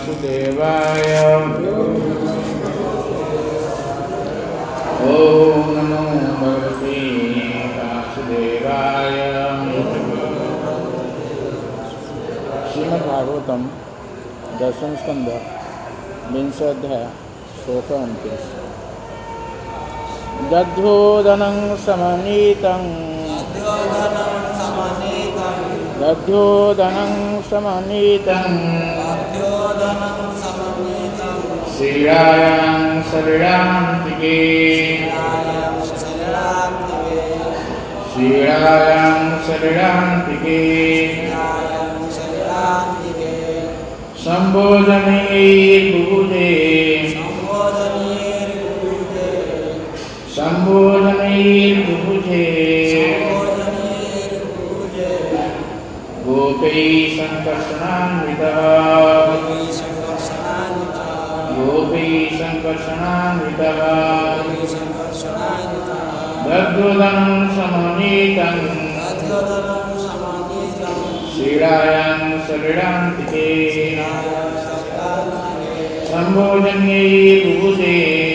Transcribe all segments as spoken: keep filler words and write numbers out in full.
वासुदेवाय। ओम नमो भगवते वासुदेवाय। श्रीमद्भागवतम दशम स्कंध विंशोध्याय श्लोक उनतीस। दध्योदनं समनीतं दध्योदनं समनीतं श्रीरायां शरणान्तिके श्रीरायां शरणान्तिके संबोधनैर्बुभुजे संबोधनैर्बुभुजे गोपैः संकर्षणान्वितः गोपैः संकर्षणान्वितः दध्योदनं समनीतं श्रीरायां शरणान्तिके संबोधनैर्बुभुजे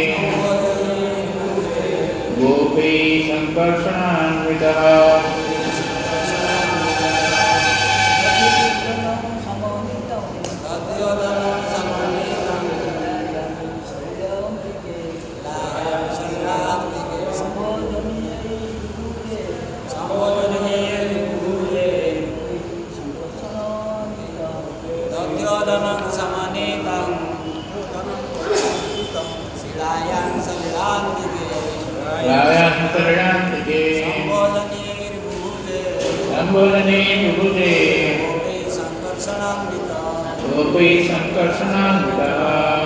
गोपैः संकर्षणान्वितः संबोधनैर्बुभुजे गोपैः संकर्षणान्वितः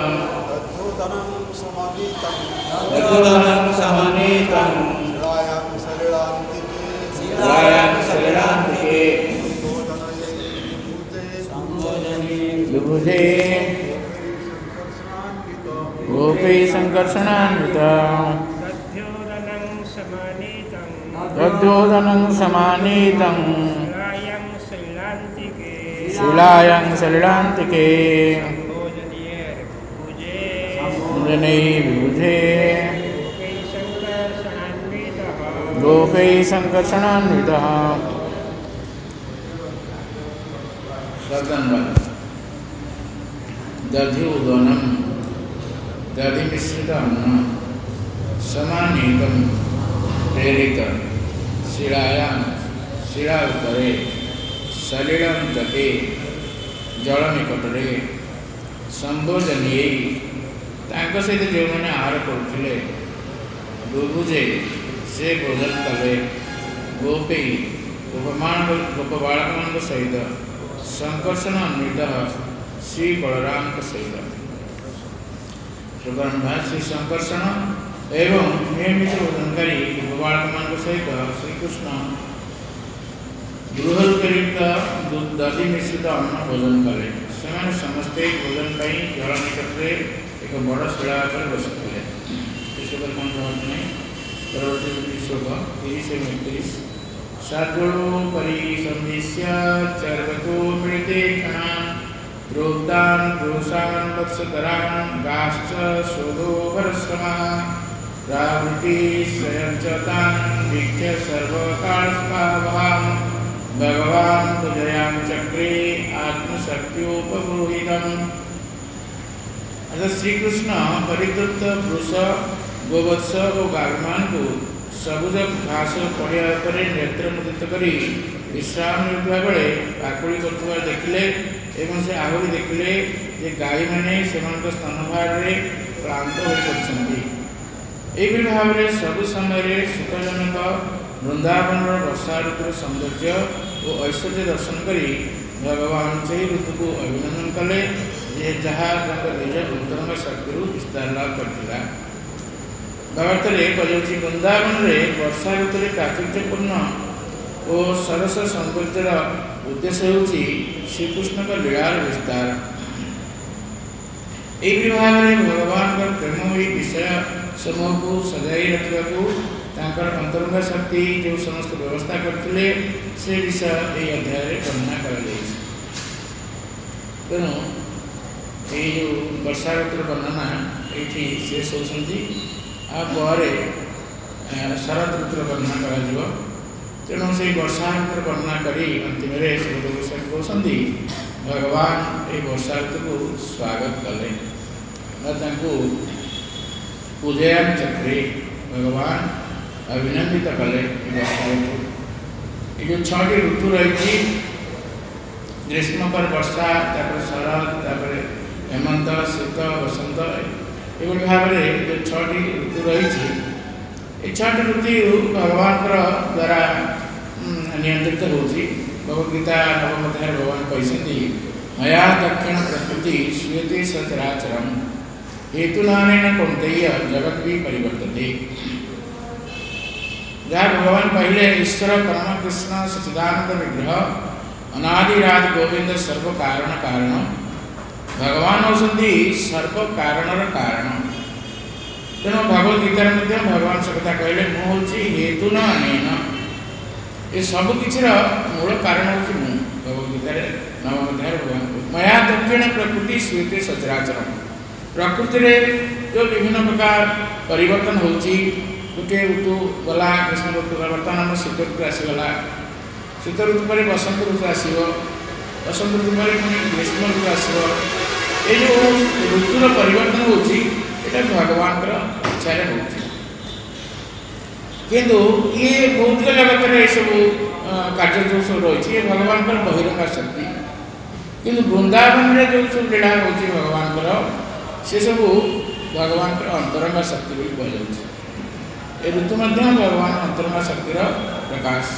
दध्योदनं समनीतं श्रीरायां शरणान्तिके संबोधनैर्बुभुजे गोपैः संकर्षणान्वितः दध्योदनं समानीतं शिलायां शरणान्तिके संबोधनैर्बुभुजे गोपैः संकर्षणान्वितः। दध्योदनं दधि मिश्रित अन्न समानीतं प्रेरित शिलायां शिला उपरे सलिलं तटे जल निकटरे संबोधनीय तांको सहित जो मैंने आहार करुले बुभुजे से भोजन कले गोपी गोपमान गोपबालक मान सहित संकर्षण अन्वित श्री बलराम सहित श्री संकर्षण एवं नियमित भोजनकारी गोपालक मान सहित श्रीकृष्ण गृह दधि मिश्रित अन्न भोजन कले से समस्ते भोजन पर जल निकटरे एक बड़ शिला पर बसुले। श्लोक कौन समझ परवर्ती श्लोक तीस उनतीस साधुलो परिसंदिश्य चर्वतो मृते क्षणान् प्रोक्तान् पुरुषान् वत्सतरान् गाश्च शोधो भरश्रमः प्रावृत्ति स्वयंचतान् वीक्ष्य सर्वकालस्पावहाम् भगवान पूजयाम चक्रे आत्मशक्त्योपगोहितम्। अतः श्री कृष्ण परितृप्त पुरुष गोवत्स और गायमान को सबुज घास पड़िया पर नेत्र मुदित करी विश्राम नेउथुवा बेले आकुली करथुवा देखिले एवं से आहरी देखिले जे गाई माने सेमानक स्तनभार रे क्लांत होई पड़छन्ति। एहि भाव रे सब समय रे सुखजनक वृंदावन वर्षा ऋतु सौंदर्य और ऐश्वर्य दर्शन करी भगवान से ऋतु को अभिनंदन कले जे जहाँ निज अंतरंग शक्ति विस्तार लाभ करथिला। भावार्थरे कहुछि वृंदावन रे वर्षा ऋतु प्राचुर्यपूर्ण और सरस सौंदर्यर उद्देश्य होछि श्रीकृष्ण का लीलार विस्तार। एहि भाव रे भगवान का प्रेममयी विषय समूह को सजाई रखा अंतरंग शक्ति जो समस्त व्यवस्था करते से विषय ये अध्याय वर्णना कर तेणु ये जो वर्षा ऋतुर वर्णना ये शेष होती आपर शरद ऋतुर वर्णना कर तेणु से वर्षा ऋतुर वर्णना कर अंतिम सुखदेव गोस्वामी कहते भगवान ये वर्षा ऋतु को स्वागत कले पूजयान चक्रे भगवान अभिनंदित कले वर्षा ऋतु ये जो छटी ऋतु रही ग्रीष्म पर वर्षा शरद तापर हेमंत शीत बसंत ये भाव में जो छटी ऋतु रही ये छटी ऋतु भगवान द्वारा नियंत्रित होती भगवद्गीता नवम अध्याय भगवान कहते मया दक्षिण प्रकृति श्रूयते सचराचरम हेतुनानेन कौन्तेय जगत भी परिवर्तते। जहाँ भगवान पहले ईश्वर परम कृष्ण सच्चिदानंद विग्रह अनादिराज गोविंद सर्व कारण कारण भगवान होती सर्व कारण कारण तेणु भगवद्गीतार भगवान से कथा कहले मुझे हेतु न अनेन ये सबकिछिर मूल कारण हूँ मु भगवद्गीतार नवम अध्याय भगवान मया दक्षिण प्रकृति श्रूयते सचराचरम प्रकृति में जो विभिन्न प्रकार परिवर्तन होती गोटे ऋतु गला ग्रीष्म ऋतु बर्तमान आम शीत ऋतु आसीगला शीत ऋतु पर बसंत ऋतु आसो बसंत ऋतु पर पुणी ग्रीष्म ऋतु आसो ये जो ऋतुर परिवर्तन होती ये भगवान इच्छा हो किंतु ये भौतिक जगत में सब कार्य जो सब रही है भगवान बहिरंगा शक्ति किंतु वृंदावन में जो सब लीला होती भगवान से सब भगवान अंतरंगा शक्ति भी कह ए ऋतु भगवान अंतरंगा शक्तिर प्रकाश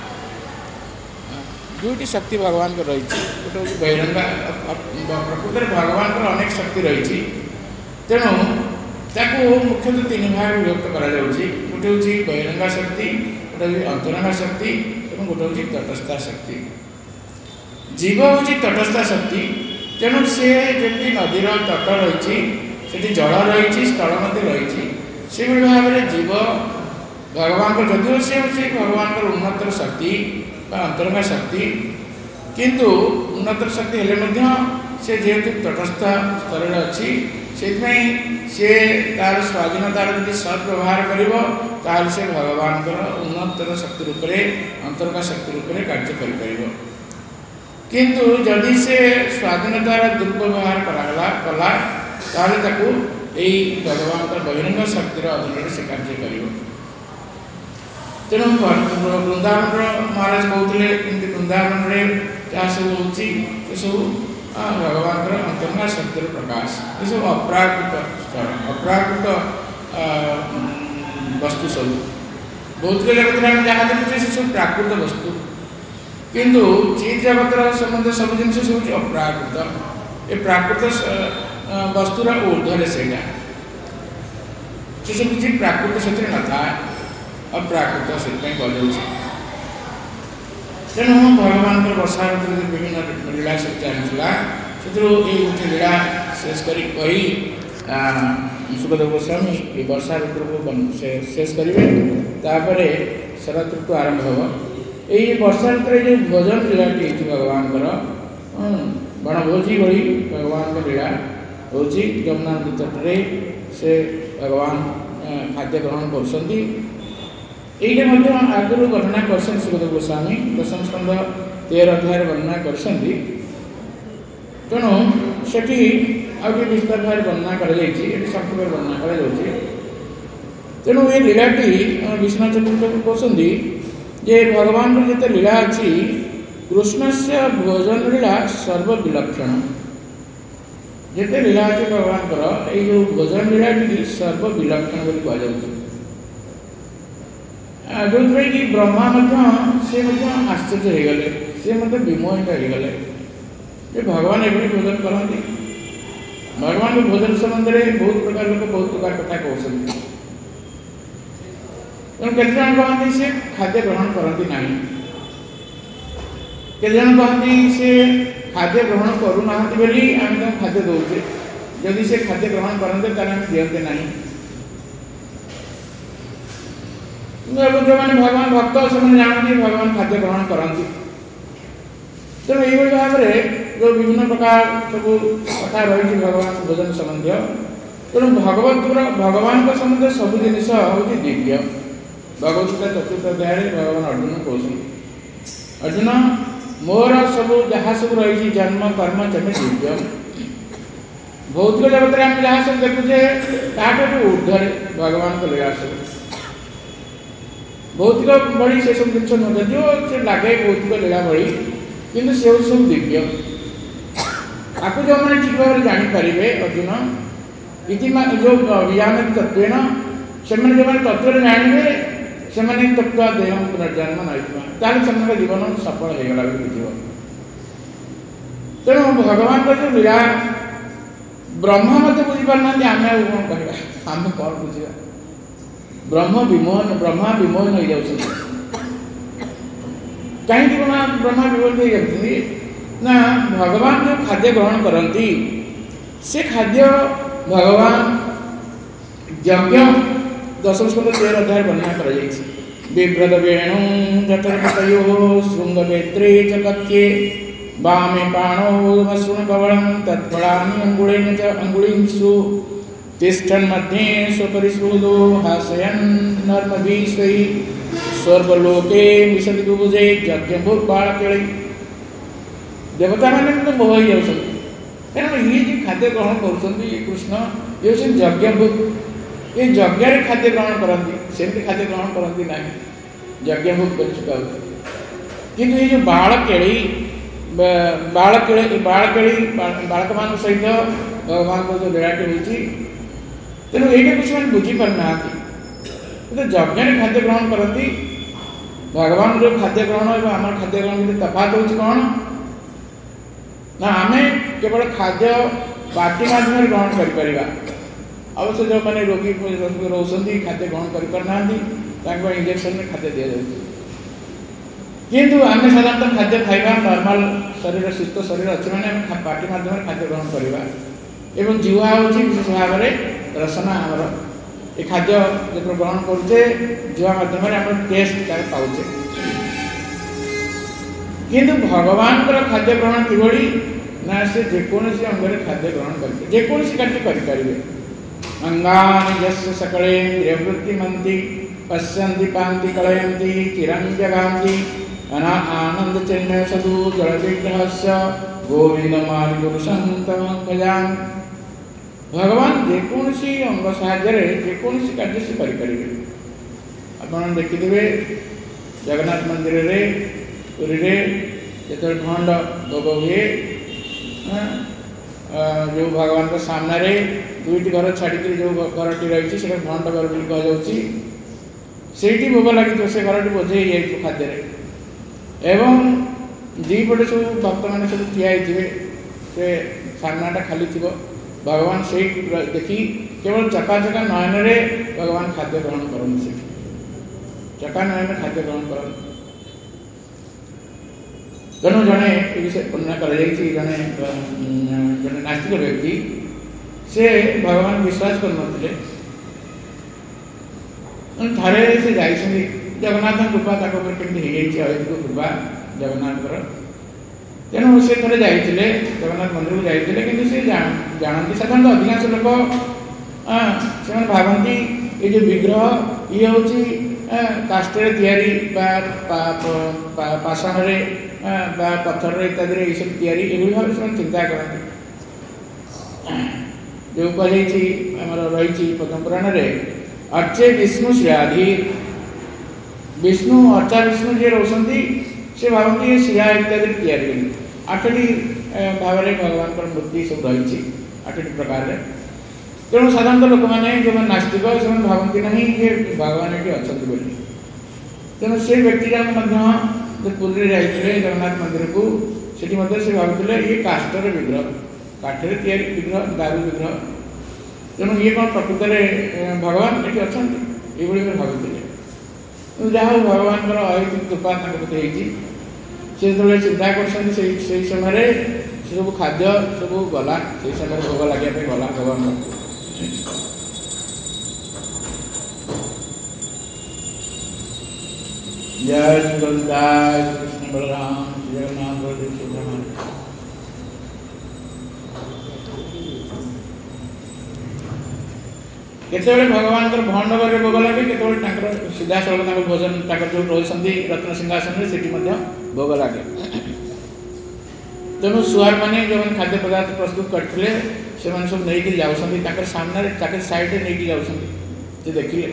दुईटी शक्ति भगवान को रही गोटे हूँ बहिरंगा प्रकृत भगवान अनेक शक्ति रही तेणु ताकू मुख्यतः तीन भाग विभक्त करा गोटे हूँ बहिरंगा शक्ति गोटे हूँ अंतरंगा शक्ति और गोटे हूँ तटस्था शक्ति। जीव हूँ तटस्था शक्ति तेणु सी जमी नदीर तट रही जल रही स्थल रही से भाव में जीव भगवान को जदिव सी हूँ भगवान उन्नतर शक्ति अंतरंगा शक्ति किंतु उन्नतर शक्ति हेले से जेहेतु तटस्थ स्तर में अच्छी से तार स्वाधीनतार यदि सद्व्यवहार कर से भगवान उन्नतर शक्ति रूप में अंतरंगा शक्ति रूप में कार्य कर किंतु जदि से स्वाधीनतार दुर्व्यवहार कराला कला ताकू यही भगवान बहिरंग शक्तिर अधीन से कार्य कर तेणु वृंदावन महाराज कहते कि वृंदावन में जहाँ सब हो सब भगवान अंतरंगा शक्तिर प्रकाश ये सब अप्राकृत स्थल अप्राकृत वस्तु सब भौतिक जगत में जहाँ देखते से सब प्राकृत वस्तु किंतु चित जगत संबंध सब जिन सब अप्राकृत ये प्राकृत वस्तुर ऊर्धरे से सब किसी प्राकृत से न था अप्राकृत से कह तेणु भगवान वर्षा ऋतु विभिन्न लीला सब चलता से लीला शेष कर सुखदेव गोस्वामी ये वर्षा ऋतु को शेष करेंगे तापर शरद ऋतु आरंभ हो यही वर्षा ऋतु जो भोजन लीलाटी भगवान बनभोजी भली भगवान लीला हो जमुना नदी तटरे से भगवान खाद्य ग्रहण कर ये आगुरी वर्णना कर सुखदेव गोस्वामी दशम स्कंद तेरह अध्याय वर्णना कर तेणु से विस्तार भाव वर्णना कर संक्षेप वर्णना कर तेणु ये लीलाटी विष्णु चतुर्थ कहते जे भगवान जिते लीला अच्छी कृष्ण से भोजन लीला सर्वविलक्षण जिते लीला अच्छी भगवान ये भोजन लीलाटी सर्वविलक्षण कह जो कि ब्रह्मा से आश्चर्य हो गले सी विमोहित हो गले जे भगवान एभली भोजन करती भगवान भोजन संबंध में बहुत प्रकार लोग बहुत प्रकार कथा कहते तेणु केते जन कहते से खाद्य ग्रहण करती ना केते जन कहते से खाद्य ग्रहण करूना बोली आम खाद्य दौचे जदि से खाद्य ग्रहण करते दिखते ना जो मैंने भगवान भक्त से जानते भगवान खाद्य ग्रहण करती तेणु ये भाव में जो विभिन्न प्रकार सब कथा रही भगवान भोजन संबंधी तेणु भगवत भगवान संबंध सब जिन हूँ दिव्य। भगवत चतुर्थ अध्याय भगवान अर्जुन कहते अर्जुन मोर सब जहाँ सब रही जन्म कर्म जमी दिव्य। भौतिक जगत में आम जहाँ सब देखुचे ताठू ऊर्धरे भगवान को लीला सब भौतिक बड़ी से सब जिन नुह से लगे भौतिक लीला बड़ी किंतु से सब दिव्य। आपको जो मैंने ठीक भाव जापर अर्जुन इति जो ज्ञान तत्व से जो मैंने तत्व जानवे से तत्व देह पुनर्जन्म नहीं से जीवन सफल हो गला बुझे। तेणु भगवान का जो लीला ब्रह्म मत बुझीपारना आम कौन कह आम कौन बुझा ब्रह्म विमोहन ब्रह्मा विमोहन हो जाऊँ कहीं ब्रह्मा विमोहन हो जाती ना भगवान जो खाद्य ग्रहण करती से खाद्य भगवान यज्ञ दशम स्कंद तेरह अध्याय वर्णना कर बिभ्रत वेणु जठरपतयो श्रृंगवेत्रे च कथ्ये वामे पाणौ कवलं तत्फलानि अंगुलेन च अंगुलींषु तिष्ठन् मध्ये स्वपरिश्रुतो हासयन् नर्मभिः स्वर्गलोके विशति दुभुजे यज्ञभूर्बालकेळि। देवता मैंने तो मोह ही जाऊँ कारण ये जो खाद्य ग्रहण कर कृष्ण ये हूँ यज्ञभूत ये यज्ञ खाद्य ग्रहण करती सेमती खाद्य ग्रहण करती ना यज्ञभूत कर चुका किंतु ये जो बाल केड़ी बाल केड़ी बाल केड़ी बालक मान सहित भगवान को जो लीलाटी होती तेणु ये कुछ मैंने बुझीपार ना तो यज्ञ खाद्य ग्रहण करती भगवान जो खाद्य ग्रहण और आम खाद्य ग्रहण तफात हो कौन ना आम केवल खाद्य पार्टी माध्यम ग्रहण कर अवश्य जो मैंने रोगी रोचे खाद्य ग्रहण करना इंजेक्शन में खाद्य दि जाए किंतु आम साधारणतः खाद्य खाइबा नॉर्मल शरीर सुस्थ शरीर अच्छे मैंने पार्टी माध्यम खाद्य ग्रहण करवा एवं जीवा हूँ विशेष भाव में रसना आमर ये खाद्य जो ग्रहण करुचे जीवा माध्यम आम टेस्ट तार पाचे किंतु भगवान खाद्य ग्रहण किभली ना से जेकोसी अंग खाद्य ग्रहण करेंगे जेकोसी कार्य करेंगे अंगानि यस्य सकलेन्द्रियवृत्ति मंति पश्यन्ति पान्ति कलयन्ति चिरं जगान्ति अना आनंद चिन्मय सदु जड़ विग्रहस्य गोविंदमादिपुरुषं तमं भजामि। भगवान जेकोसी अंग साहाय्य जेकोसी कार्य से करेंगे आपन देखिथिबे जगन्नाथ मंदिर रे पुरी रे जो खंड भोग हुए जो भगवान के सामने दुईट घर छाड़ी जो घर टी रही है भंड घर भी कहु भोग लगी से घर टी बोझे खाद्य एवं दीपटे सब भक्त मैंने सब ठिया से सामनाटा खाली थी भगवान से देखी केवल चका चका नयन भगवान खाद्य ग्रहण करते चका नयन खाद्य ग्रहण करते तेणु जड़े विषय वर्णना कर जड़े जड़े नास्तिक व्यक्ति से भगवान विश्वास कर थे से जाइए जगन्नाथ कृपा कमी अहित कृपा जगन्नाथ तेणु से थे जाते जगन्नाथ मंदिर को जाते कि जानती साधारण अधिकांश लोक से भावती ये जो विग्रह ये हूँ काष्टर तैयारी पाषाण पत्थर इत्यादि ये सब तैयारी ये भाव से चिंता करती जो कहर रही पद्म पुराण में अर्चे विष्णु श्रेयाधि विष्णु अर्चा विष्णु जी रोचती से भावती शिला इत्यादि तैयारी आठटी भाव में भगवान मूर्ति सब रही आठटी प्रकार तेणु साधारणतः लोक मैंने जो नास्तिक से भावती ना ये भगवान ये अच्छा बोली तेणु से व्यक्ति जन पुरी जाते जगन्नाथ मंदिर को से भावुले ये काष्टर विग्रह काठर तैयारी विग्रह दारू विग्रह तेणु ये कौन प्रकृत में भगवान ये अच्छा ये भावुले जहाँ भगवान अहित कृपा होती से जो चिंता कर समय सब खाद्य सब गला से समय भोग लगे गला भगवान जय श्री कृष्ण बलराम जगन्नाथ केतବେଳେ भगवान भंड घर भोग लगे केतବେଳେ सीधा सड़क भोजन जो रही रत्न सिंहासन से भोग लगे। तेणु सुहार मैंने जो खाद्य पदार्थ प्रस्तुत करते से सब नहीं जाऊँ सामने साइड नहीं जाऊँ देखिले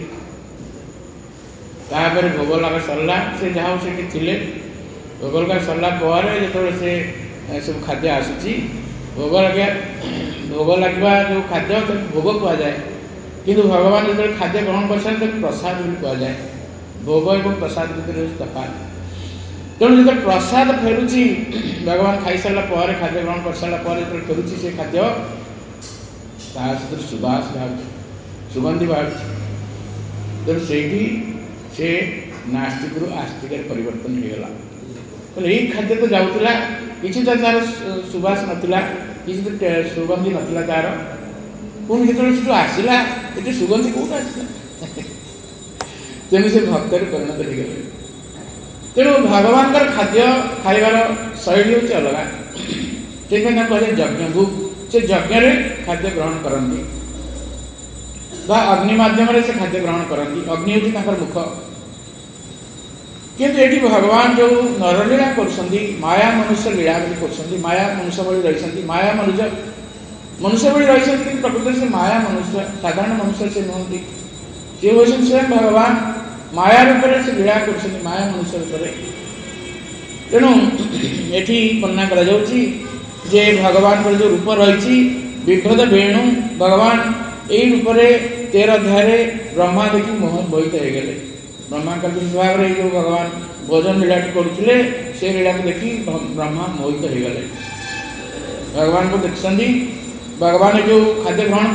तापर भोग लगा सरला से जहाँ से थे भोग लगा सरला पर जो से सब खाद्य आसूची भोग लगे भोग लगे जो खाद्य भोग कहुए किंतु भगवान जो खाद्य ग्रहण कर सारे प्रसाद भी कहुए भोग और प्रसाद भर तफात। तेणु जो प्रसाद फेरुची भगवान खाई सारा पर खाद्य ग्रहण कर सारा पर जो फेरुची से खाद्य सहित सुबास बाहर सुगंधि बाहर तेणु से से नास्तिक रु आस्तिक परिवर्तन होगा। तो यही खाद्य तो जाऊला किसी तो तार सुबास नाला किसी तो सुगंधि नाला तार पुणी जो आसला ये सुगंधि कौट आसला तेणु से भक्त परिणत हो गए। तेणु भगवान खाद्य खाइबार शैली हूँ अलग से कहते यज्ञ भूख से यज्ञ खाद्य ग्रहण करती अग्नि मध्यम से खाद्य ग्रहण करती अग्नि हूँ मुख किंतु ये भगवान जो नरलीला कर माया मनुष्य लीला कर माया मनुष्य भली रही माया मनुष्य मनुष्य भली रही कि प्रकृति से माया मनुष्य साधारण मनुष्य से नुहति सी हूँ स्वयं भगवान माया रूप से लीला कर माया मनुष्य रूप तेणु ये वर्णना कर भगवान जो रूप रही विभ्रत वेणु भगवान यही रूप में तेरह अध्याय ब्रह्मा देखी मोह मोहित हो गए। ब्रह्मा का भाव में जो भगवान भोजन लीला करुले से लीला को देखी ब्रह्मा मोहित हो गए। भगवान को देखते भगवान जो खाद्य ग्रहण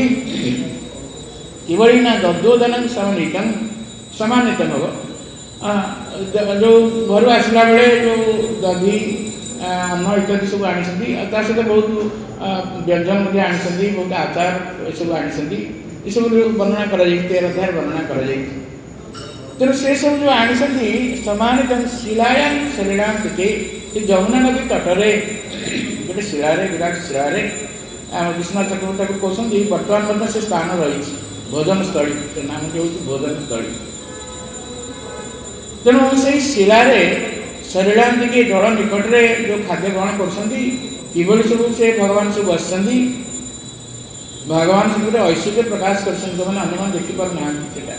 कर ना दद्योदन समानित समानित हम जो घर आसला बेले जो दधी अन्न इत्यादि सब आनी सहित बहुत व्यंजन आनी बहुत आचार ये सब आनी ये सब वर्णना कर तेरह अध्याय वर्णना कर तेणु से सब जो आनी समानित शिलायां सलीलां दिखे जमुना नदी तटरे गोटे शिलारे विराट शिलारे विश्वनाथ चक्रवर्ती कहते बर्तमान से स्थान रही भोजन स्थली से नाम हूँ भोजन स्थली। तेणु से शिलारे सलीलां दिखे जल निकटरे जो खाद्य ग्रहण कर सब से भगवान सब बस भगवान से गोटे ऐश्वर्य प्रकाश कर देखिपार ना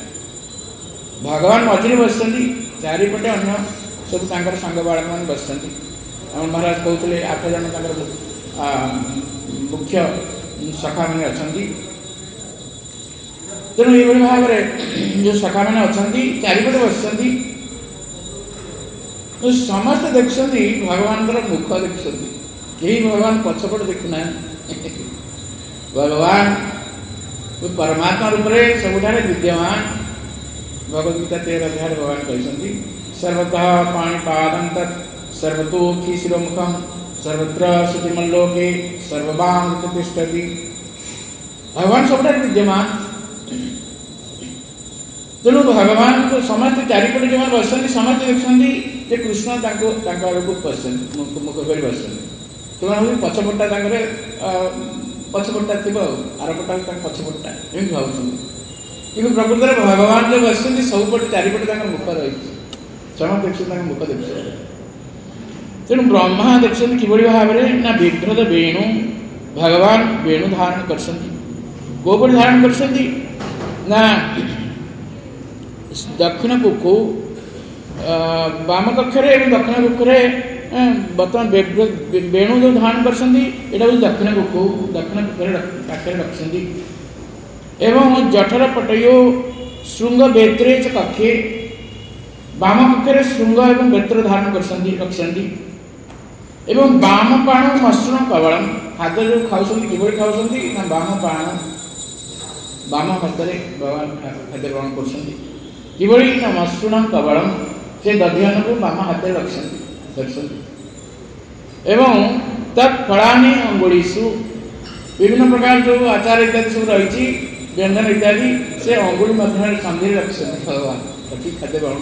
भगवान मझे बस चारिपटे अन्न सब सांग बालक मैंने बस महाराज कहते आठ जन मुख्य सखा मैंने अच्छा तेणु ये भाव में जो सखा मैंने अच्छा चारिपटे बस समस्त देखुं भगवान मुख देखुं यही भगवान पछपट देखुना भगवान परमात्मा रूप में सबुठारे विद्यमान भगवद्गीता तेरह अध्याय भगवान कहते सर्वतः पाणिपादं तत् सर्वतोऽखि शिरोमुखं सर्वत्र श्रुतिमल्लोके सर्ववांग तिष्ठति भगवान सबुठारे विद्यमान। तेणु भगवान को समस्त चारिपटे जो बस समस्त देखते कृष्ण आड़क बस मुख कर बस पछपटा पछपटा थी आरपटा पछपटा एम भाव कि प्रकृत में भगवान जो बस सबुपटे चारिपटे मुख रही समस्त देखते मुख देखते तेणु ब्रह्मा देखते किभली भाव में ना बिभ्रत वेणु भगवान वेणु धारण कर कोपट धारण कर ना दक्षिण कुकु वाम कक्षरे दक्षिण कुकुरे बर्तमान वेणु जो धारण कर दक्षिण कुकु दक्षिण कुकुरे पाखे रखी एवं जठर पटयो श्रृंग बेत्रे च कक्षे वाम कक्षरे श्रृंग एवं बेत्र धारण कर रखी एवं वाम पाण मसृण कवलम खाद्य जो खाऊँ किभली खाऊँ ना वाम पाण वाम हस्त भगवान खाद्य ग्रहण कर किभली ना मसृण कवलम से दध्यन को वाम हाथ रखते एवं तत्फलानी अंगुलीसु विभिन्न प्रकार जो आचार इत्यादि सब रही व्यंजन इत्यादि से अंगुली मध्य संधि रखते भगवान रखी खाद्य ग्रहण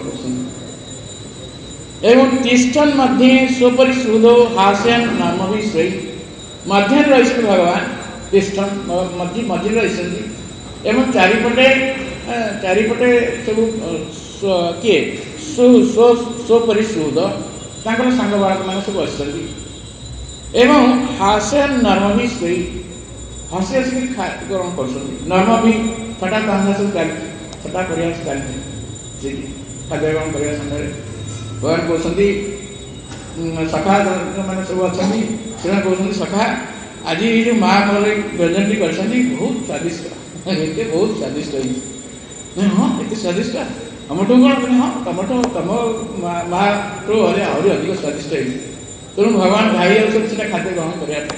कर एवं तिष्ठन मध्य स्वपरि सुहृदो हास्यन नाम भी मध्य रही भगवान तिष्ठन मध्य मझे रही एवं चारिपटे चारिपटे सब किए सो सो सो परिशुद तांकर सांग बालक मैंने सब आसती एवं हास्य नर्म भी सोई हसी हसी खाद्य ग्रहण कर नर्म भी फटा तांगा सब चलती फटा कर चलती खाद्य ग्रहण करने समय भगवान कहते सखा मैंने सब अच्छा से कहते सखा आज ये जो माँ मोर व्यंजन कर बहुत स्वादिष्ट ये बहुत स्वादिष्ट होती हाँ ये स्वादिष्ट टमाटो कौन हाँ टमाटो तुम माँ ठू अरे आहरी अधिक स्वादिष्ट होती तेणु भगवान भाई आते खाद्य ग्रहण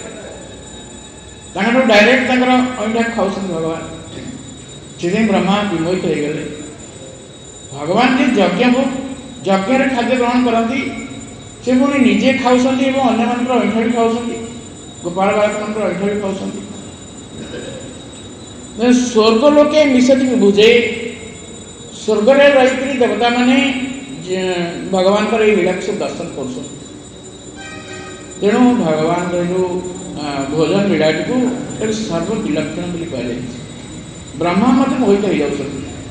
करने डायरेक्ट अंडा खाऊ भगवान से ब्रह्मा विमोहित हो गले भगवान जो यज्ञ यज्ञ खाद्य ग्रहण करती से पुणी निजे खाऊँ अन्य मान अंठा भी खाऊँ गोपाल बालक मान अंठा भी खाऊँ स्वर्ग लोके मिशति बुझे स्वर्ग में रही देवता माने भगवान का लीला सब दर्शन कर तेणु भगवान जो भोजन लीलाटी को सर्वविलक्षण कह ब्रह्मा मत मोहित हो जाऊँ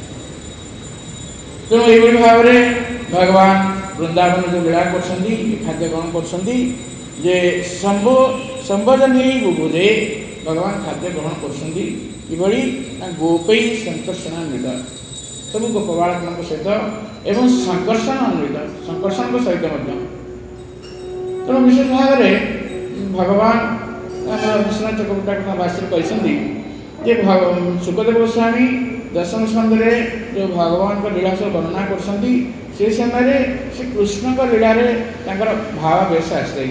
तेणु ये भाव में भगवान वृंदावन जो लीला कर खाद्य ग्रहण कर संबोधन बुझे भगवान खाद्य ग्रहण कर गोपै संकर्षण नृत सब गोप बालक सहित एवं संकर्षण नृत संकर्षण सहित तेणु विशेष भाव में भगवान विश्वनाथ चक्रवर्ती भाष्य कहते सुखदेव गोस्वामी दशम स्कंद जो भगवान का लीला सब वर्णना कर समय से कृष्ण का लीला भाव बेस आसी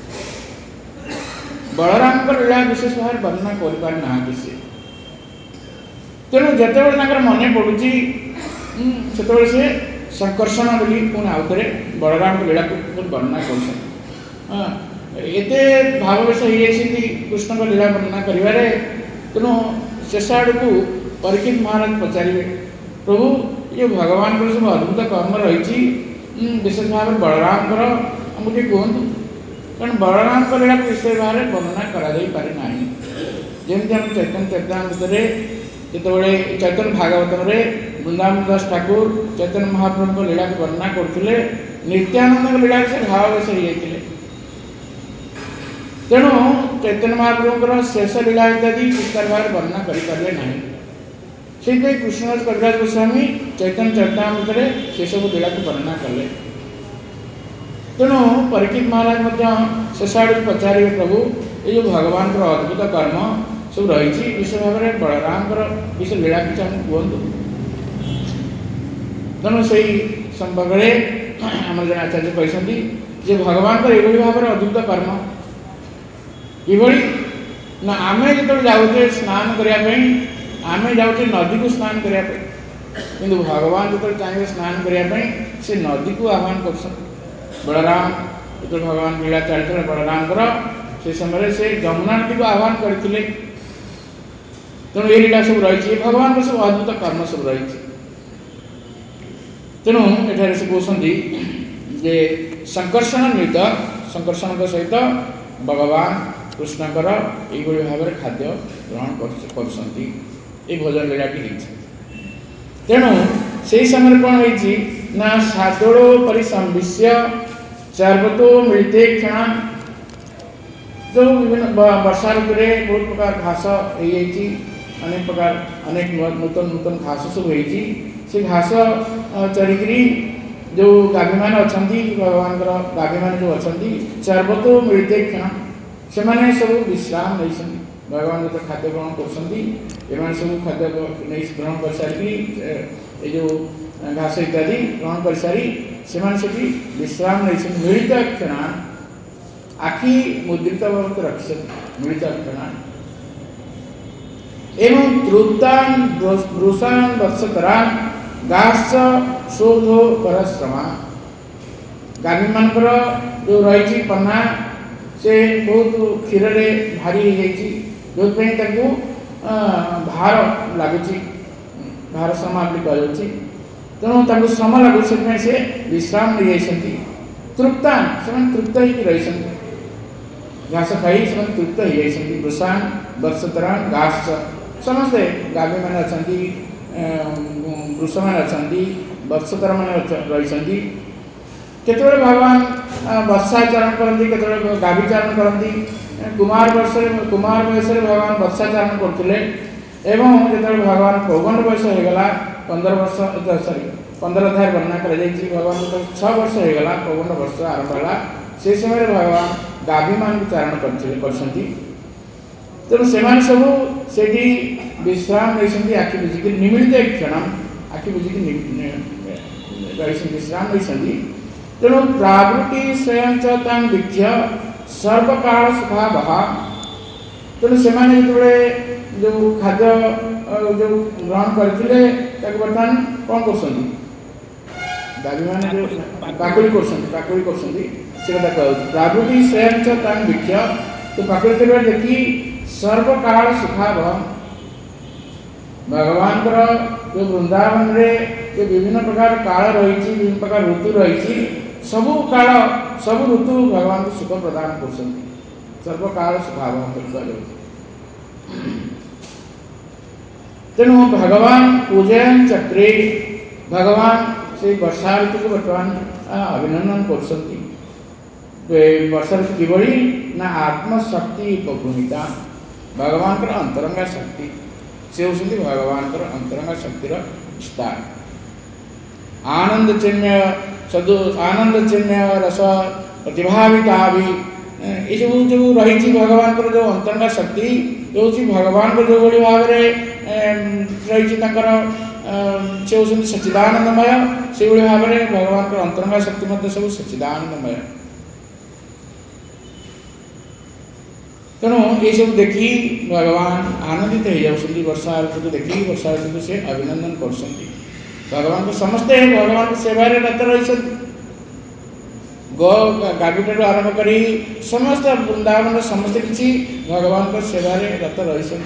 बलराम का लीला विशेष भाव में वर्णना कर पारि ना से तेणु जिते मन पड़ू से संकर्षण बोली पुणी आउ थे बलराम को लीला को वर्णना कर भाववेश हो कृष्ण का लीला वर्णना कर तेणु शेष आड़ को परीक्षित महाराज पचारे प्रभु ये भगवान को सब अद्भुत कर्म रही विशेष भाव में बलराम आमको टे कहतु कारण बलराम का लीला विशेष भाव में वर्णना कर जमी आम चैतन्य चैतन्य जितेबाला चैतन्य भागवतम वृंदावन दास ठाकुर चैतन्य महाप्रभु को लीला को वर्णना करते नित्यानंद लीला से भाववेश हो तेणु चैतन्य महाप्रभुर शेष लीला इत्यादि विस्तार भाव वर्णना करें ना से कृष्णदास कविराज गोस्वामी चैतन्य चरितामृत से सब लीला को वर्णना कले तेणु परीक्षित महाराज शेष आड़ पचारे प्रभु ये जो भगवान अद्भुत कर्म सब रही विशेष भाव में बलराम विषय लीला किसी आमको कहतु तेणु से संपर्क में आम जन आचार्य कहते भगवान का ये भाव में अद्भुत कर्म ये ना आम जो जाऊे स्नान करने आम जाऊे नदी को स्नान करने कि भगवान जो चाहिए स्नान करने से नदी को आह्वान कर बलराम जो भगवान लीला चलते बलराम से समय से जमुना नदी को आह्वान करते तेणु ये लीला सब रही भगवान को सब अद्भुत कर्म सब रही तेणु एठारे से कहते जे संकर्षण नृत संकर्षण सहित भगवान कृष्णकर ये भाव में खाद्य ग्रहण कर भोजन लीलाटी तेणु से समय कौन होती ना सातोड़ो परिसंविश्य चार्वतो मिलते क्षण जो विभिन्न वर्षा ऋतु में बहुत प्रकार घास हो अनेक प्रकार अनेक नूतन नूतन घास सब हो घास चरिकी जो गाभी मान अच्छा भगवान गाभी मान जो अच्छा चार्वतो मिलते क्षण से मैंने सब विश्राम नहीं भगवान जो खाद्य ग्रहण कर सब खाद्य नहीं ग्रहण कर सारी ये जो घास इत्यादि ग्रहण कर सारी से विश्राम नहीं मिलित क्षण आखि मुद्रित भाव रखी मिलित क्षण एवं तृप्तान ब्रुषान वत्सकरान गाछ शोधो परश्रमा गाभी मानकर जो रही पन्ना से बहुत क्षीर भारी हो जो भार लगुच भार श्रमा कह तेणु श्रम लगुच से विश्राम नहीं जाती तृप्तान से तृप्त ही रही घास खाई से तृप्त हो जाती वृषान वर्षतरान घास समस्ते गाभी मैंने अच्छा वृष मैंने अच्छा वत्सकर मैंने रही केतवे भगवान वर्षाचरण करती केतवे गाभी चारण करती कुमार वर्ष कुमार वयस भगवान वर्षाचरण करते एवं जो भगवान पौगंड वयस होगला पंदर वर्ष सॉरी पंदर अध्याय वर्णना कर भगवान को छः वर्ष होगला पौगंड वर्ष आरंभ है से समय भगवान गाभी मान चारण करते तेणु से सब से विश्राम नहीं आखि बुझिक निमिलित एक क्षण आखि बुझिक विश्राम नहीं तेणु प्रावृत्ति स्वयं चांग वीक्ष्य सर्वकाल सुखावह तेणु से जो खाद्य जो ग्रहण करते बर्तमान कौन कर दाबी मैंने जो पाकुड़ी पाकुड़ी कर प्रावृत्ति स्वयं चांग वीक्ष्य तो पाकुड़ी देखी सर्वकाल सुखावह भगवान जो वृंदावन रे जो विभिन्न प्रकार काल रही विभिन्न प्रकार ऋतु रही सबु काल सब ऋतु भगवान को सुख प्रदान कर सर्वकाल सुखावह तेणु भगवान पूजन चक्रे भगवान से वर्षा ऋतु को बर्तमान अभिनंदन कर वर्षा ऋतु किभली ना आत्मशक्ति उपभूमिता भगवान अंतरंगा शक्ति से होती भगवान अंतरंगा शक्तिर विस्तार आनंद चिन्ह सदु आनंद चिन्ह रस प्रतिभाविता भी ये सब जो रही भगवान जो अंतरंगा शक्ति ये हूँ भगवान को जो भाव में रही से होती सच्चिदानंदमय से भाव में भगवान अंतरंगा शक्ति सब सच्चिदानंदमय तेणु ये सब देखी भगवान आनंदित हो जाती वर्षा ऋतु को देखी वर्षा ऋतु से अभिनंदन कर भगवान को समस्ते भगवान को सेवार रत रही गो गाभी ठार आरंभ कर समस्त वृंदावन समस्त किसी भगवान को सेवार रत रही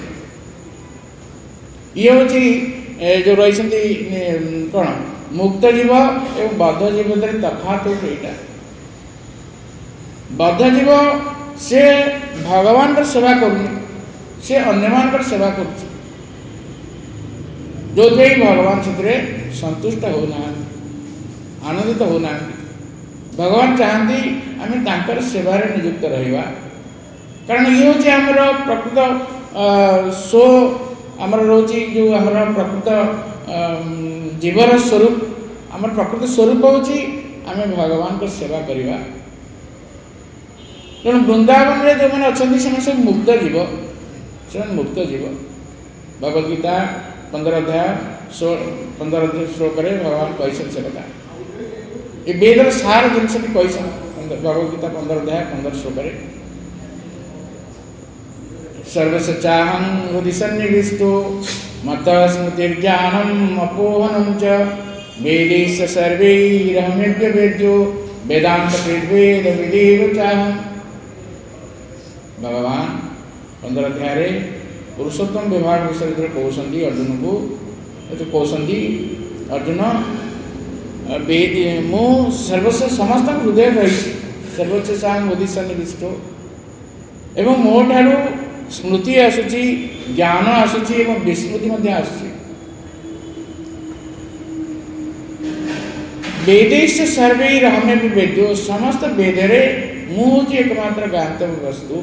ये हूँ जो रही कौन मुक्त जीव एवं बद्ध जीव मध्य तफात यहाँ बद्ध जीव से भगवान कर सेवा करूनी से अन्य मान कर सेवा कर जो भगवान से संतुष्ट होना आनंदित होना भगवान चाहती आम तांकर सेवार नियुक्त रहिबा कारण ये हूँ आमर प्रकृत सो आमर रोची जो आमर प्रकृत जीवर स्वरूप आमर प्रकृत स्वरूप होची आम भगवान को सेवा करवा तेणु वृंदावन में जो मैंने अच्छा से सब मुक्त जीव से मुक्त जीव भगवदगीता पंद्रह अध्याय षोल पंद्रह अध्याय श्लोक भगवान कैसन से कथा ये वेदर सार जिनस भी कैसन भगवदगीता पंद्रह अध्याय पंद्रह श्लोक सर्वसचाहं हृदि सन्निविष्टो मत स्मृतिर्ज्ञानम् अपोहनं च वेदैश्च सर्वैरहमेद्य वेद्यो वेदान्तकृद्वेद विदेव चाहम् भगवान पंद्रह अध्याय पुरुषोत्तम विभाग विषय कहते अर्जुन को तो कहते अर्जुन वेद मु सर्वस्व समस्त हृदय रही सर्वोच्च सांग मोदी सन्निविष्ट एवं मो ठार स्मृति आसूची ज्ञान आसूची एवं विस्मृति आसूची वेदैश्च सर्वैरहमे वेद्यो समस्त वेदरे मु हूँ एकमात्र ज्ञातव्य वस्तु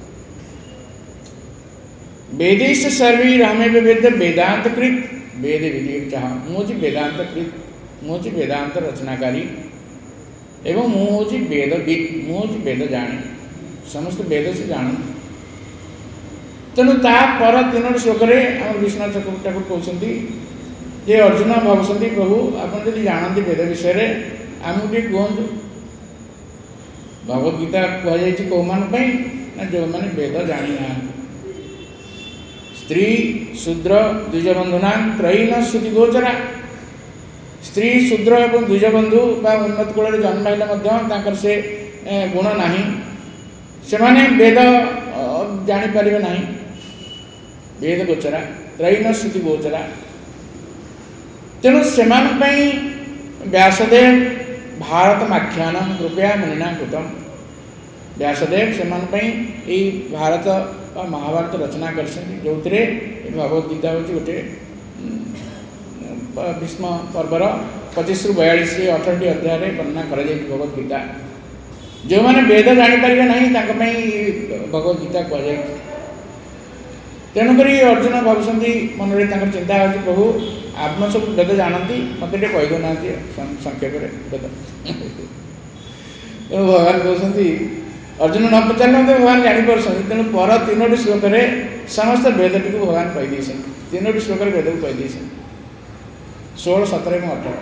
वेदैश्च सर्वैरहमे वेद वेदांतकृत वेद विधि मुझे वेदांतकृत मुझे वेदांत रचनाकारी एवं मुझे वेद मुझे वेद जाने समस्त वेद से जान तेणु तापर तीन श्लोक आम विश्वनाथ ठाकुर कहते जे अर्जुन भावुंट प्रभु आपड़ जब जानते वेद विषय आमको टे कहतु भगवदगीता कहुई कौ मान ना जो मैंने वेद जानी ना स्त्री शूद्र द्विजबंधुना त्रयी न श्रुति गोचरा स्त्री शूद्र एवं द्विजबंधु उन्नत कूल जन्म से गुण ना से वेद जापर ना वेद गोचरा त्रयी न श्रुति गोचरा तेणु से व्यासदेव भारत आख्यान कृपया मुनिना कृतम व्यासदेव से भारत और महाभारत रचना कर जो भगवद गीता हूँ गोटे भीष्म पर्वर पचिश रु बयालीस अठरटी अध्याय वर्णना कर भगवद गीता जो मैंने वेद जापर ना भगवद गीता कहुई। तेणुक अर्जुन भावुंट मन में चिंता हो प्रभु आप सब वेद जानती मत कहीदे ना संक्षेप वेद भगवान कहते अर्जुन न पचारे मत भगवान जापर तेणु पर तीनो श्लोक समस्त वेद टी भगवान कहीदे तीनो श्लोक वेद को कहीदे षोल सतर और अठर।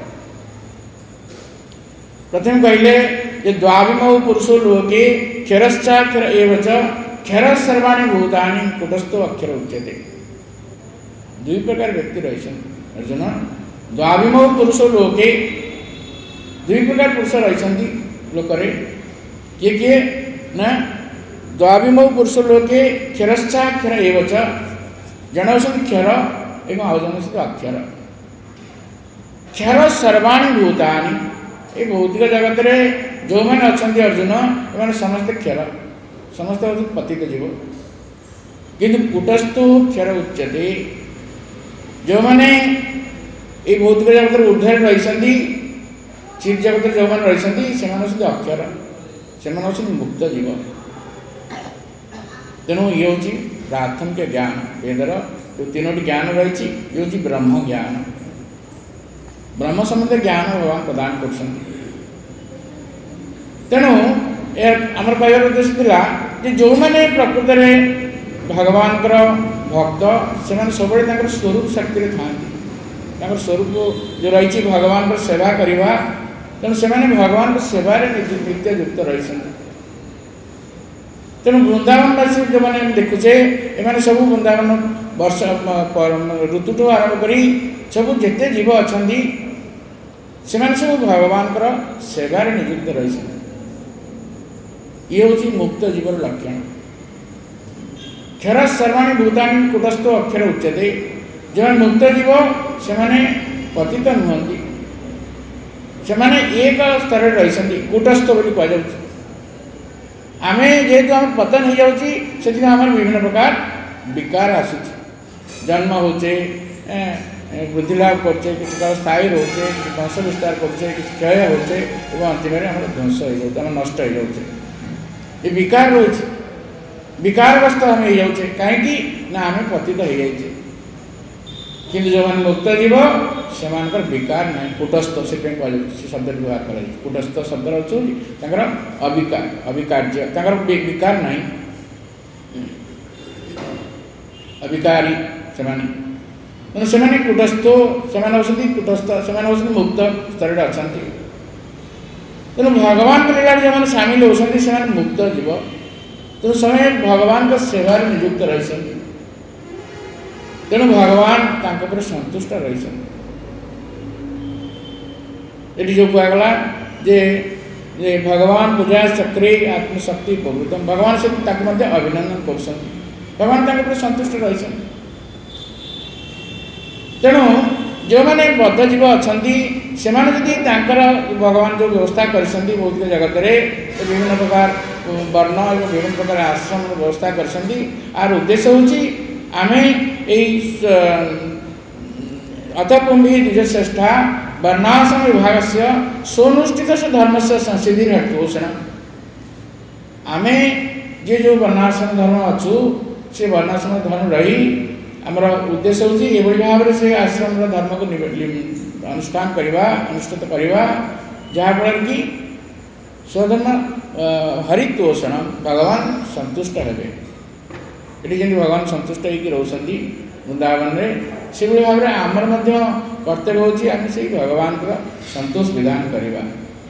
प्रथम कहले ये द्वाविमौ पुरुषो लोके क्षरश्चाक्षर एव च क्षर सर्वाणि भूतानि कुटस्थो अक्षर उच्यते। दुई प्रकार व्यक्ति रही अर्जुन द्वाविमौ पुरुषो लोके दुई प्रकार पुरुष रही लोकरे किए किए ना द्वाविमौ पुरुष लोके क्षरश्चाक्षर एव च जन होती क्षर एवं आउ जन होती अक्षर। क्षर सर्वाणि भूतानि ये भौतिक जगत में जो मैंने अच्छा अर्जुन एम समस्ते क्षर समस्त हूँ पतित जीव किंतु कूटस्थो क्षर उच्यते जो मैंने ये भौतिक जगत ऊर्धे रही चित जगत जो मैंने रही से अक्षर से मुक्त जीव। तेणु ये हूँ प्राथमिक ज्ञान वेदर जो तीनो ज्ञान रही ये हूँ ब्रह्म ज्ञान ब्रह्म संबंध ज्ञान भगवान प्रदान कर। तेणु आमर कहर उद्देश्य था जो मैंने प्रकृत में भगवान भक्त से सब स्वरूप शक्ति था स्वरूप जो रही भगवान को सेवा करवा तेणु से भगवान को सेवार नित्य युक्त रही। तेणु वृंदावनवासी जो मैंने देखुचे एम सब वृंदावन वर्ष ऋतुठू आरंभ कर सब जिते जीव अच्छा से सब भगवान सेवार नियुक्त रही। ये हूँ मुक्त जीवर लक्षण। क्षर सर्वाणि भूतानि कूटस्थ अक्षर उच्यते जो मुक्त जीव से पतित नुहति से एक स्तर रही कूटस्थ बोली कह आम जेहेतु आम पतन हो जाऊँगी से विभिन्न प्रकार विकार आसूँ जन्म होचे वृद्धि लाभ करछे किसी काल स्थायी रोचे वंश विस्तार करछे किसी क्षय होचे और अंतिम में ध्वंस हो जाए नष्ट हो जाए ये विकार रोचे विकारग्रस्त आम हो जाऊे कहीं ना आम पतित हो जाए कि जो मैंने मुक्त जीव से विकार ना कूटस्थ से शब्द व्यवहार कर कूटस्थ शब्द रहा अविकार अविकार्य विकार ना अविकारी से से कूटस्थ से कूटस्थ से मुक्त स्तर अच्छा। तेणु भगवान के लीला जो मैंने सामिल होती से मुक्त जीव तेणु से भगवान का सेवार नियुक्त रही तेणु भगवान तांको संतुष्ट रही। ये जो कहगला जे जे भगवान पूजा चक्रे आत्मशक्ति प्रभुतम भगवान से अभिनंदन कर भगवान तांको संतुष्ट रही। तेणु जो मैंने बद्ध जीव अच्छा से भगवान जो व्यवस्था कर भौतिक जगत में विभिन्न प्रकार वर्ण और विभिन्न प्रकार आश्रम व्यवस्था कर आर उद्देश्य हूँ आम यही अतपुंभी द्विजश्रेष्ठा वर्णाश्रम विभाग से सोनुष्ठित से धर्म से संसिधि हेतुषण आम जे जो वर्णाश्रम धर्म अच्छु से वर्णाश्रम धर्म रही आमर उद्देश्य हूँ ये भाव में से आश्रम धर्म को अनुष्ठान करवा अनुष्ठित करवा जहाँफल कि स्वधर्म हरितोषण भगवान संतुष्ट हेबे ये जमी भगवान संतुष्ट होकर रोचती वृंदावन में से भाव में आमर कर्तव्य होची आम से भगवान का संतोष विधान करवा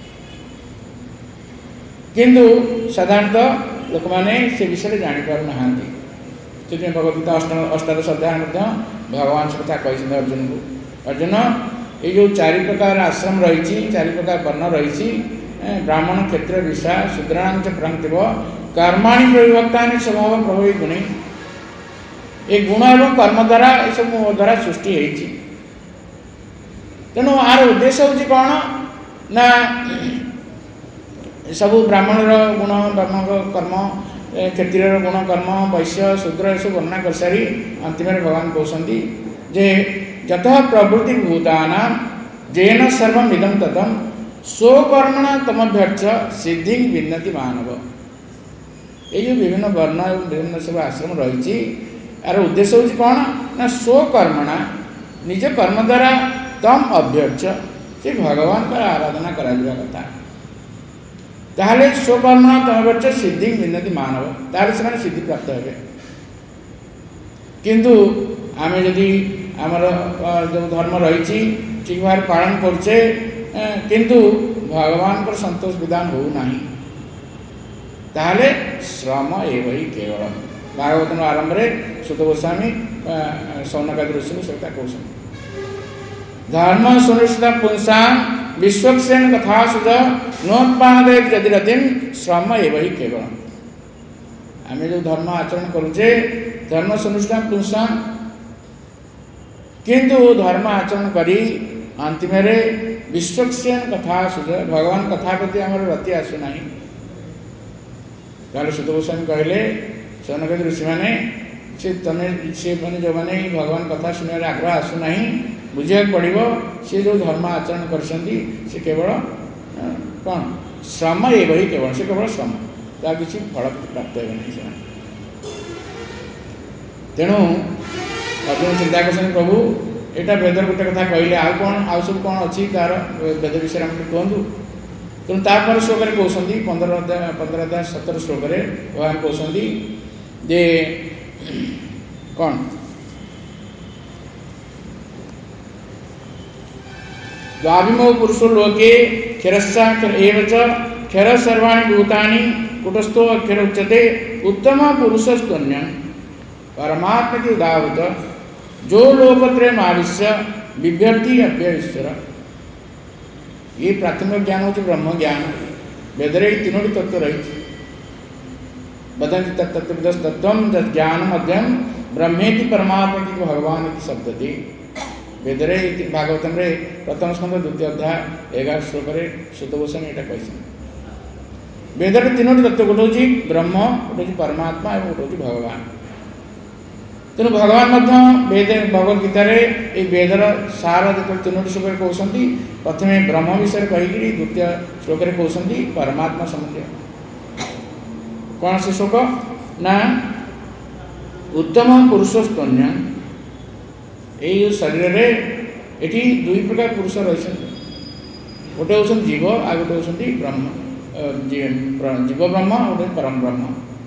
किंतु साधारणतः लोक मैंने से विषय जापर ना से भगवदगीता अष्ट अष्टादश अध्याय भगवान से कथा कही अर्जुन को अर्जुन ये जो चारि प्रकार आश्रम रही चारि प्रकार वर्ण रही ब्राह्मण क्षेत्र विषा शूद्राण प्रंक्तिव कर्माणि प्रविभक्ता स्वभाव प्रभावी गुण ये गुण एवं कर्म द्वारा ये सब द्वारा सृष्टि होती तेणु आर उद्देश्य हूँ कौन ना सब ब्राह्मणर गुण ब्राह्मण कर्म क्षत्रिय गुण कर्म वैश्य शूद्र ये सब वर्णना कर सारी अंतिम भगवान कहते जे यतः प्रवृत्ति भूताना जेन सर्वमिदं ततम स्वकर्मण तमभ्यर्च सिद्धि विन्नति मानव। ये जो विभिन्न वर्ण एवं विभिन्न सब आश्रम रही यार उद्देश्य हूँ कौन ना स्वकर्मणा निज कर्म द्वारा तम अभ्यर्च से भगवान का आराधना करा कथा ताहले स्वकर्मणा तम अभ्यर्च सिद्धि विन्नति मानव ताहले से सिद्धि प्राप्त हे। किंतु आम जदि आमर जो धर्म रही ठीक भाव पालन करछे किंतु भगवान को संतोष विधान हो नहीं ताहले श्रम एवं ही केवल भागवत आरंभ में सुत गोस्वामी सौनकादि ऋषि सहित कहते धर्म सुनिश्चित पुंसा विश्वक्षेण कथा सुध नोत्पादे यदिरतिम श्रम एवं ही केवल। आम जो धर्म आचरण करुचे धर्म सुनिश्चित पुंसा किंतु धर्म आचरण करी अंतिम विश्वक्षेण कथा सुध भगवान कथा प्रति आम रति आसुना सुत गोस्वामी कहले सौनकादि ऋषि मैंने से तमें से मैंने जो मैंने भगवान कथा शुणवे आग्रह आसुना बुझा पड़ो सी जो धर्म आचरण कर केवल कौन श्रम एवं ही केवल से केवल श्रम ता किसी फल प्राप्त हो नहीं से तेणु अर्जुन चिंता कर प्रभु यहाँ वेदर गोटे कथा कहले आउ कौन आउ सब कौन अच्छी तार वेद विषय आम कहतु तेणु तापर श्लोक कहते पंद्रह अध्याय पंद्रह अध्याय सतर श्लोक भगवान कहते जे कौन द्वाभिमो पुरुषो लोके क्षरस्सा क्षर सर्वाणि भूतानि कुटस्थो अक्षर उच्यते उत्तम पुरुषस्तन्यं परमात्मा की उदाहृत जो लोकत्रयम् आविश्य बिभ्यति अव्ययश्वर। ये प्राथमिक ज्ञान होती ब्रह्म ज्ञान वेदरे तीनोटी तत्व रही वदन्ति तत्तत्त्वविदः तत्त्वं ज्ञानम् अध्ययन ब्रह्मेति परमात्मा की भगवान की शब्दति वेदरे भागवतम रे प्रथम स्कंद द्वितीय अध्याय एगार श्लोक सुत गोस्वामी यहाँ कहते वेदर तीनोटी तत्व गोटे हूँ ब्रह्म गोटे हूँ परमात्मा और गोटे हूँ भगवान। तेणु भगवान वेद भगवद गीतार ये वेदर सार जो तीनोटी श्लोक कहते प्रथम ब्रह्म विषय कहीकि द्वितीय श्लोक कहते परमात्मा संबंधी कौन से श्लोक ना उत्तम पुरुषस्तन्य यही शरीर में ये दुई प्रकार पुरुष रही गोटे हूँ जीव आ गोटे हूँ ब्रह्म जीव ब्रह्म गोटे परम ब्रह्म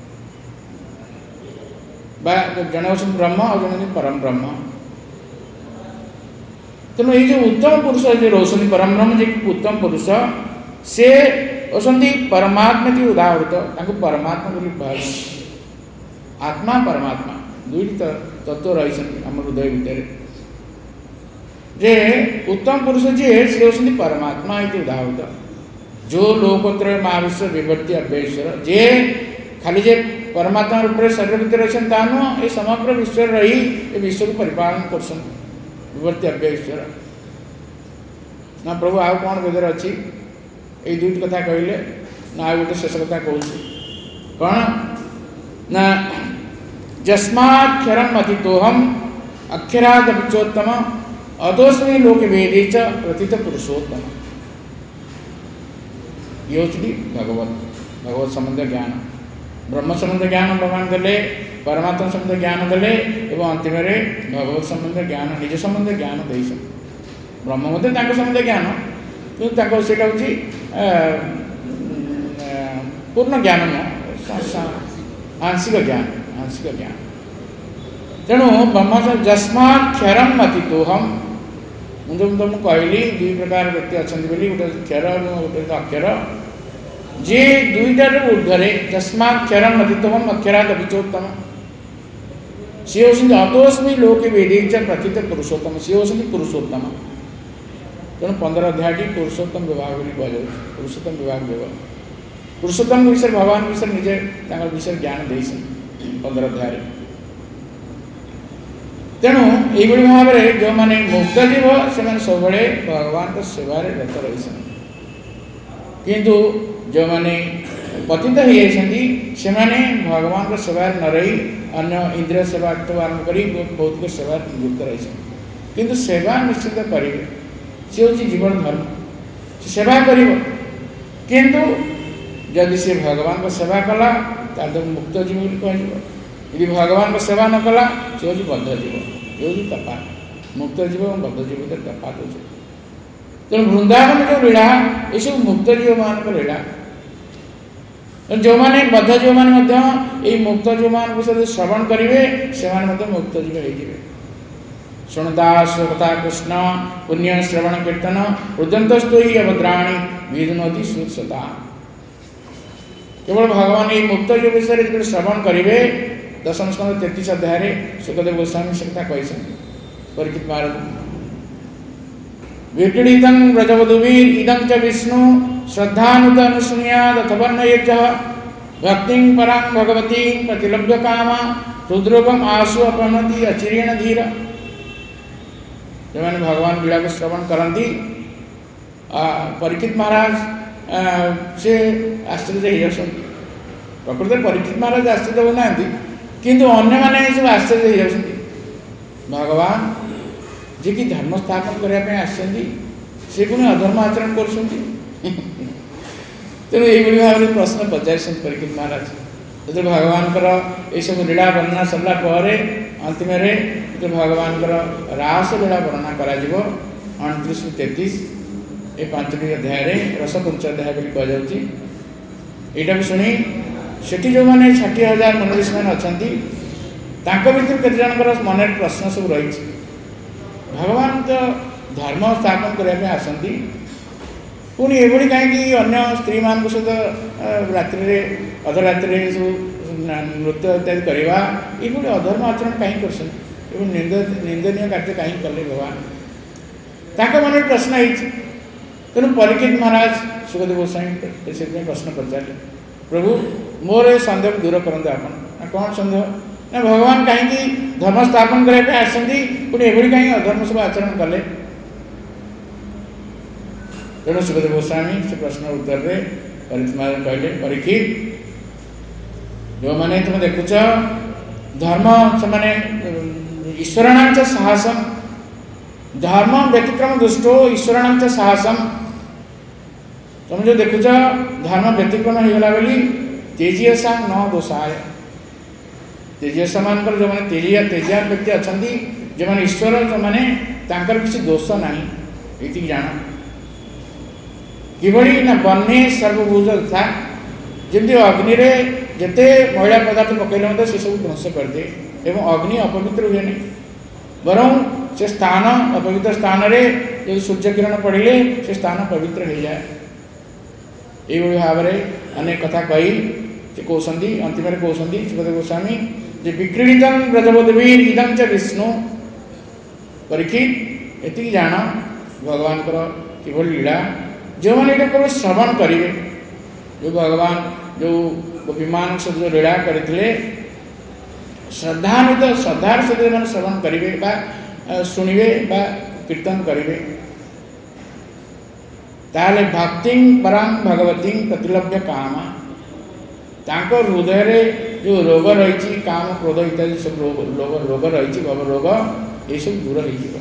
जड़े हूँ ब्रह्म और जड़े परम ब्रह्म। तेणु ये जो उत्तम पुरुष जो रोशन परम ब्रह्म जी उत्तम पुरुष से होती परमात्मा की उदाहृत परमात्मा बोली आत्मा परमात्मा दुईटी तत्व रही आम हृदय भितर जे उत्तम पुरुष जी सी होती परमात्मा ये उदाहृत जो लोकत्रय महाविश्व विभक्ति अव्ययश्वर जे खाली जे परमात्मा रूप में शरीर भितर अच्छे नुह ये समग्र विश्व रही ये विश्व को परिपालन कर विभक्ति अव्ययश्वर ना प्रभु आउ कौन वेदर अच्छी ये दुईट कथा कहले ना आ गोटे शेष कथा कहूँ कौन ना जस्माक्षरम अतितोहम अक्षरादपिचोत्तम अदोस्मी लोक वेदे च प्रथित पुरुषोत्तम। ये हूँ भगवत भगवत संबंध ज्ञान ब्रह्म संबंध ज्ञान भगवान देले परमात्मा संबंध ज्ञान देले एवं अंतिम भगवत संबंध ज्ञान निज संबंध ज्ञान दे ब्रह्म मध्य संबंध ज्ञान कि सेटा हूँ पूर्ण ज्ञान नुह आंशिक ज्ञान आंशिक ज्ञान। तेणु ब्रह्म जस्माक्षरम अतितोहम मुझे तुमको कहली दुई प्रकार व्यक्ति अच्छा बोली गोटे क्षर गोटे अक्षर जे दुईटार ऊर्धरे जस्माक्षरम अतितोहम अक्षराद अभिचोत्तम सी होती अतोस्मी लोके वेदे च प्रथित पुरुषोत्तम सी होती पुरुषोत्तम। तेणु पंद्रह अध्याय पुरुषोत्तम विभाग बोली पुरुषोत्तम विभाग विभाग पुरुषोत्तम विषय भगवान विषय निजे विषय ज्ञान दे पंद्रह अध्याय। तेणु यही भाव में जो मैंने मुक्त जीव से सब भगवान सेवार रत रही किंतु जो मैंने पतित हो जाती भगवान को सेवा न रही अन्य इंद्रिय सेवा तो आरंभ कर भौतिक सेवा नियुक्त रही किंतु सेवा निश्चित करेंगे सी हूँ जीवन धर्म से सेवा कर किंतु जदि से भगवान को सेवा कला तो मुक्त जीव कह यदि भगवान को सेवा न कला सी हूँ बद्ध जीव ये हूँ तपात मुक्त जीव और बद्ध जीव भर तपात हो तेणु वृंदावन जो लीला ये सब मुक्त जीव मान लीला जो मैंने बद्ध जीव मैंने मुक्त जीव मान श्रवण करेंगे से मुक्त जीव हो शुणुता श्रोता कृष्ण पुण्य श्रवण कीर्तन रुदंतस्तोई अभद्राणी विधुनोति सुसता केवल भगवान ये मुक्त जीव विषय जो श्रवण करेंगे दशम स्कंद तैतीस अध्याय सुखदेव गोस्वामी से कथा कही परीक्षित महाराज विक्रीडितं व्रजवधुभिर इदं च विष्णु श्रद्धानुत अनुशुन्याद अथवर्णयेच भक्तिं परां भगवतीं प्रतिलभ्य कामा रुद्रोगम आशु अपनति अचिरेण धीर जो मैंने भगवान लीला को श्रवण करती परीक्षित महाराज से आश्चर्य हो जाती प्रकृत परीक्षित महाराज आश्चर्य होना किंतु अन्य मैंने सब आश्चर्य हो जाती भगवान जी की धर्म स्थापन करने से पुणी अधर्म आचरण कर तेणु ये भाव में प्रश्न पचार परीक्षित महाराज जो भगवान ये सब लीला वर्णना सरला अंतिम जो भगवान रास लीला वर्णना कर अणतीस तैतीस ये पांचटी अध्याय रसपंच अध्याय बोली कह शुणी से जो मैंने षाठी हजार मनुष्य मैंने अच्छा भर केत जन मन प्रश्न सब रही भगवान तो धर्म स्थापन करने आसती पुणी ये कहीं अन्य स्त्री मान सहित रात्रि अधरात्रि सब नृत्य इत्यादि करवा ये अधर्म आचरण कहीं कर निंदनीय कार्य कहीं कले भगवान ताक मन प्रश्न है तेणु परीक्षित महाराज सुखदेव गोस्वामी से प्रश्न पचारे प्रभु मोर ये सन्देह दूर करते आप कौन सन्देह ना भगवान कहीं धर्म स्थापन करने आसती पुणी ये कहीं अधर्म सब आचरण कले तेणु सुखदेव गोस्वामी से प्रश्न उत्तर में परीक्षित महाराज कहले परीक्षित जो मैंने तुम देखुच धर्म से मैंने ईश्वराणां च साहसम धर्म व्यतिक्रम दुष्टो ईश्वराणां च साहसम तुम जो देखुच धर्म व्यतिक्रम होगला बोली तेजियसा न दोषाय तेजियसा मान जो मैंने तेजिया तेजिया व्यक्ति अच्छा जो मैंने ईश्वर जो मैंने किसी दोष ना ये जान किभली ना बन्ने सर्वभूज था जमी अग्नि जिते मैला पदार्थ पकड़े से सब ध्वंस करदे एवं अग्नि अपवित्र हुए नहीं बरं से स्थान अपवित्र स्थान जो सूर्य किरण पड़े से स्थान पवित्र हो जाए ये भाव में अनेक कथा कही से कहते अंतिम कहते सुखदेव गोस्वामी जे विक्रीडित व्रजवधुभिर इदं च विष्णु परीक्षित ये जान भगवान किभली लीला जो मैंने ये केवल श्रवण करेंगे जो भगवान जो विमान से जो लीला करते श्रद्धान्वित श्रद्धार सहित मैंने श्रवण करेंगे शुणवे कीर्तन करेंगे ताले भक्ति परां भगवती प्रतिलभ्य काम तांको हृदय रे जो रोग रही काम क्रोध इत्यादि सब रोग रोग रही भव रोग ये सब दूर हो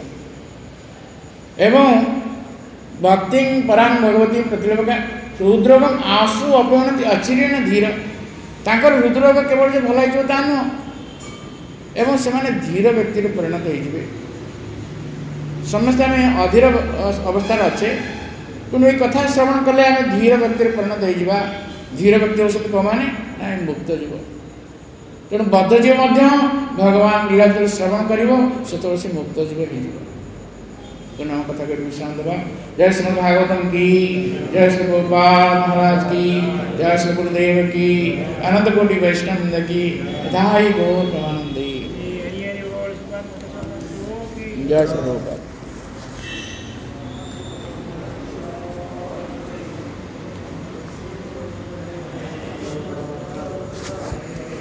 एवं भक्ति परां भगवती प्रतिलभ्य हृदरोग आंसू अपहरण अचिरेण धीर तांकर हृदरोग केवल जो भल हो नुह एवं से माने धीर व्यक्ति परिणत हो समस्ते आम अधीर अवस्था अच्छे किंतु ये कथा श्रवण कले आम धीर व्यक्ति परिणत हो धीर व्यक्ति हो कौन मैंने मुक्त जीव तेणु बद्ध जीव भगवान लीला जो श्रवण कर से मुक्त जीव हो तो नाम कथा कर विश्राम देवा। जय श्रीमद् भागवतम की जय श्री गोपाल महाराज की जय श्री गुरुदेव की अनंत कोटि वैष्णव की धाई गौर प्रमानंदी जय श्री गोपाल।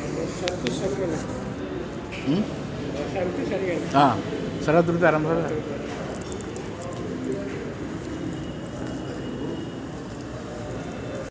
हाँ शरद ऋतु आरंभ